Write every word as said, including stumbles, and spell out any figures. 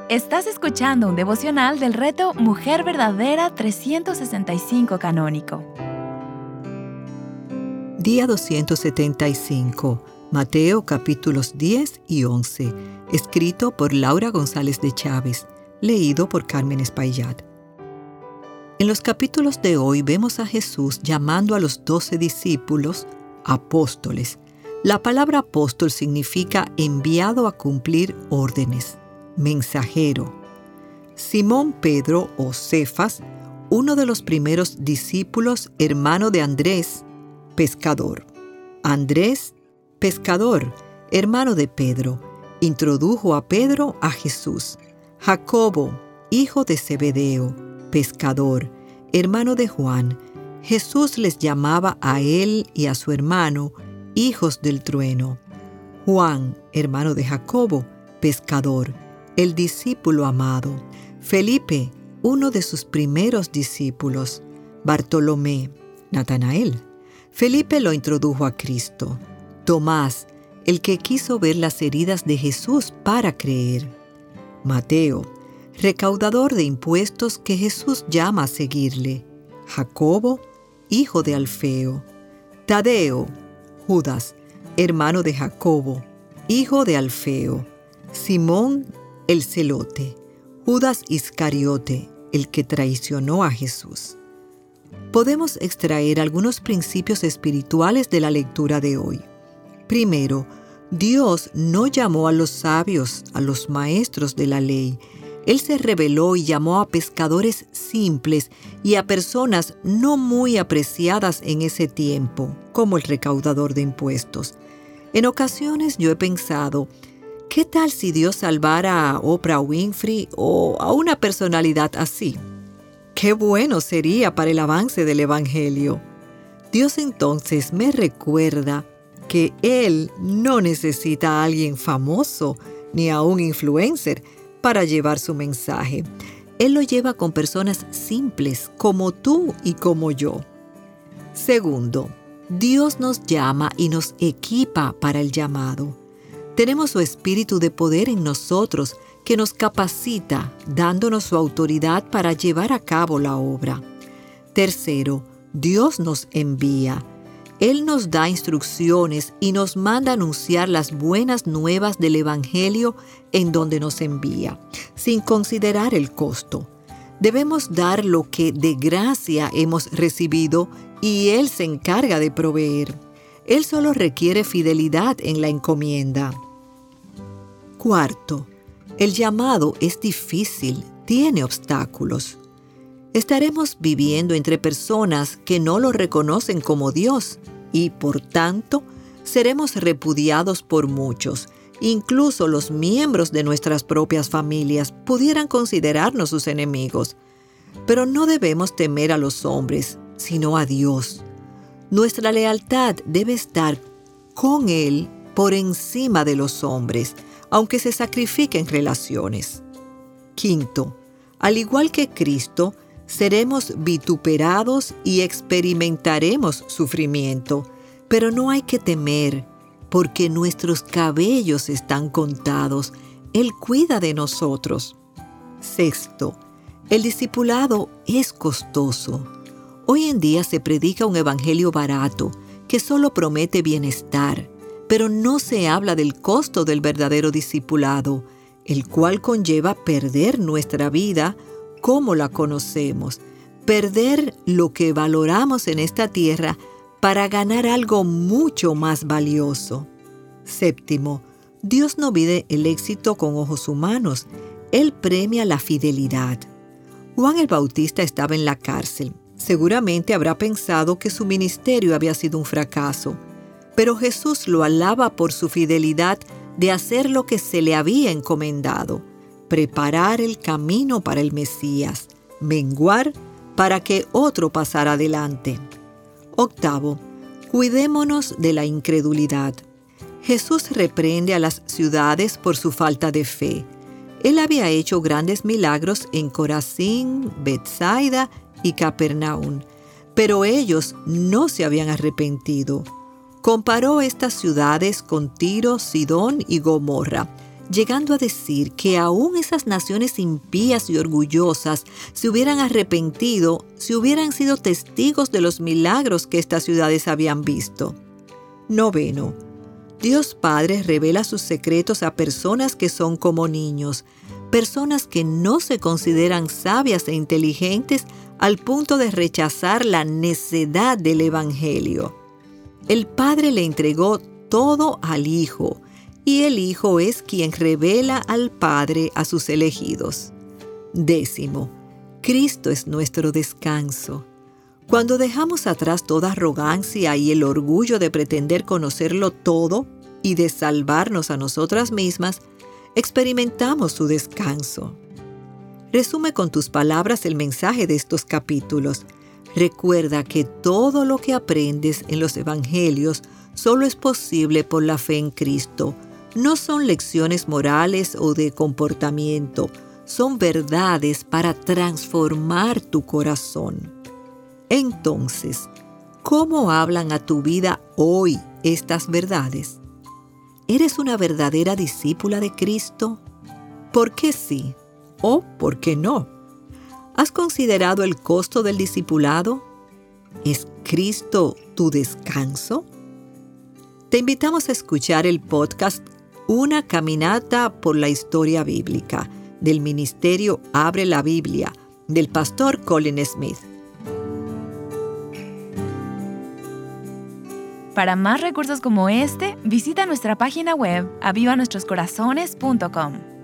Estás escuchando un devocional del reto Mujer Verdadera trescientos sesenta y cinco Canónico. Día doscientos setenta y cinco, Mateo capítulos diez y once, escrito por Laura González de Chávez, leído por Carmen Espaillat. En los capítulos de hoy vemos a Jesús llamando a los doce discípulos apóstoles. La palabra apóstol significa enviado a cumplir órdenes, mensajero. Simón Pedro o Cefas, uno de los primeros discípulos, hermano de Andrés, pescador. Andrés, pescador, hermano de Pedro, introdujo a Pedro a Jesús. Jacobo, hijo de Zebedeo, pescador, hermano de Juan. Jesús les llamaba a él y a su hermano hijos del trueno. Juan, hermano de Jacobo, pescador, el discípulo amado. Felipe, uno de sus primeros discípulos. Bartolomé, Natanael. Felipe lo introdujo a Cristo. Tomás, el que quiso ver las heridas de Jesús para creer. Mateo, recaudador de impuestos que Jesús llama a seguirle. Jacobo, hijo de Alfeo. Tadeo, Judas, hermano de Jacobo, hijo de Alfeo. Simón, el celote. Judas Iscariote, el que traicionó a Jesús. Podemos extraer algunos principios espirituales de la lectura de hoy. Primero, Dios no llamó a los sabios, a los maestros de la ley. Él se reveló y llamó a pescadores simples y a personas no muy apreciadas en ese tiempo, como el recaudador de impuestos. En ocasiones yo he pensado, ¿qué tal si Dios salvara a Oprah Winfrey o a una personalidad así? ¡Qué bueno sería para el avance del Evangelio! Dios entonces me recuerda que Él no necesita a alguien famoso ni a un influencer para llevar su mensaje. Él lo lleva con personas simples como tú y como yo. Segundo, Dios nos llama y nos equipa para el llamado. Tenemos su espíritu de poder en nosotros que nos capacita, dándonos su autoridad para llevar a cabo la obra. Tercero, Dios nos envía. Él nos da instrucciones y nos manda anunciar las buenas nuevas del Evangelio en donde nos envía, sin considerar el costo. Debemos dar lo que de gracia hemos recibido y Él se encarga de proveer. Él solo requiere fidelidad en la encomienda. Cuarto, el llamado es difícil, tiene obstáculos. Estaremos viviendo entre personas que no lo reconocen como Dios y, por tanto, seremos repudiados por muchos. Incluso los miembros de nuestras propias familias pudieran considerarnos sus enemigos. Pero no debemos temer a los hombres, sino a Dios. Nuestra lealtad debe estar con Él por encima de los hombres, aunque se sacrifiquen relaciones. Quinto, al igual que Cristo, seremos vituperados y experimentaremos sufrimiento, pero no hay que temer, porque nuestros cabellos están contados. Él cuida de nosotros. Sexto, el discipulado es costoso. Hoy en día se predica un evangelio barato que solo promete bienestar, pero no se habla del costo del verdadero discipulado, el cual conlleva perder nuestra vida como la conocemos, perder lo que valoramos en esta tierra para ganar algo mucho más valioso. Séptimo, Dios no mide el éxito con ojos humanos, Él premia la fidelidad. Juan el Bautista estaba en la cárcel. Seguramente habrá pensado que su ministerio había sido un fracaso, pero Jesús lo alaba por su fidelidad de hacer lo que se le había encomendado, preparar el camino para el Mesías, menguar para que otro pasara adelante. Octavo, cuidémonos de la incredulidad. Jesús reprende a las ciudades por su falta de fe. Él había hecho grandes milagros en Corazín, Betsaida y Capernaum, pero ellos no se habían arrepentido. Comparó estas ciudades con Tiro, Sidón y Gomorra llegando a decir que aún esas naciones impías y orgullosas se hubieran arrepentido si hubieran sido testigos de los milagros que estas ciudades habían visto. Noveno, Dios Padre revela sus secretos a personas que son como niños, personas que no se consideran sabias e inteligentes al punto de rechazar la necedad del Evangelio. El Padre le entregó todo al Hijo, y el Hijo es quien revela al Padre a sus elegidos. Décimo, Cristo es nuestro descanso. Cuando dejamos atrás toda arrogancia y el orgullo de pretender conocerlo todo y de salvarnos a nosotras mismas, experimentamos su descanso. Resume con tus palabras el mensaje de estos capítulos. Recuerda que todo lo que aprendes en los evangelios solo es posible por la fe en Cristo. No son lecciones morales o de comportamiento, son verdades para transformar tu corazón. Entonces, ¿cómo hablan a tu vida hoy estas verdades? ¿Eres una verdadera discípula de Cristo? ¿Por qué sí o por qué no? ¿Has considerado el costo del discipulado? ¿Es Cristo tu descanso? Te invitamos a escuchar el podcast Una caminata por la historia bíblica del ministerio Abre la Biblia del pastor Colin Smith. Para más recursos como este, visita nuestra página web aviva nuestros corazones punto com.